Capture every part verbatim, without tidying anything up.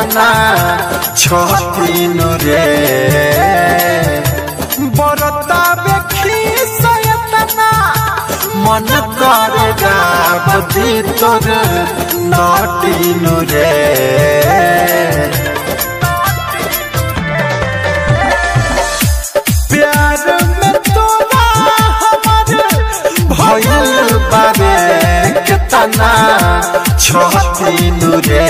तना छतीन रे बरता बेखी सयतना मन करेगा भीतर नटीन रे प्यार में तोरा हमारे भइल बारे कितना छतीन रे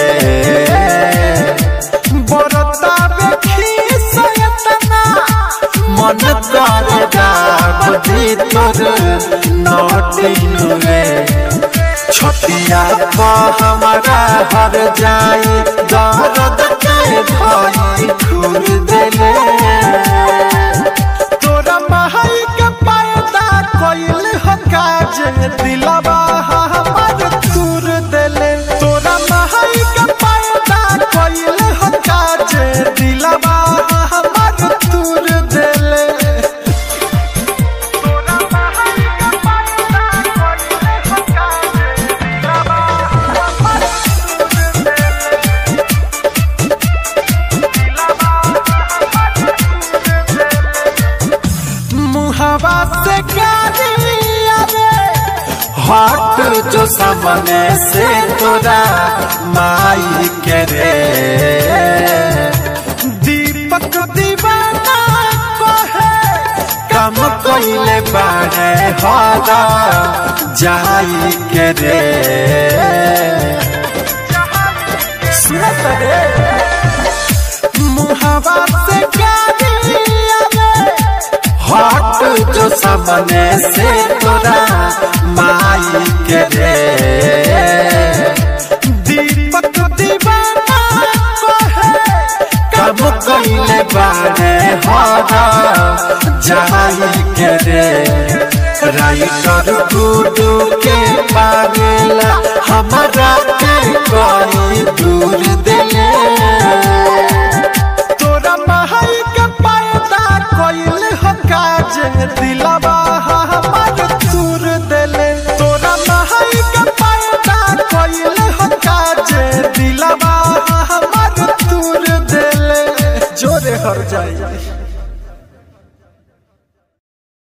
बरता बेखी सयतना मन करेगा भीतर नटीन रे छतिया को हमारा हर जाए दर्द के भाई खुर देले तोरा महई के पैदा कोइल हो काज दिलवा हमार तुर देले तोरा महई के पैदा कोइल हो काज दिलवा हमार तुर देले हवा से हट जो सामने से तोरा माई के रे दीपक दीवाना कहे कम कोइले बारे हरा जाई के रे सुनत रे मुहावा से हट जो सामने से तोरा माई के रे दीपक दीवाना कहे कब कोइले बारे हरा जाई के रे राइटर गुडू के पागला हमारा के कोई दूर देले तोरा महई के पैदा कोइल हो काज दिलवा हमार तुर देले तोरा महई के पैदा कोइल हो काज दिलवा हमार तुर देले जोरे हर जाई।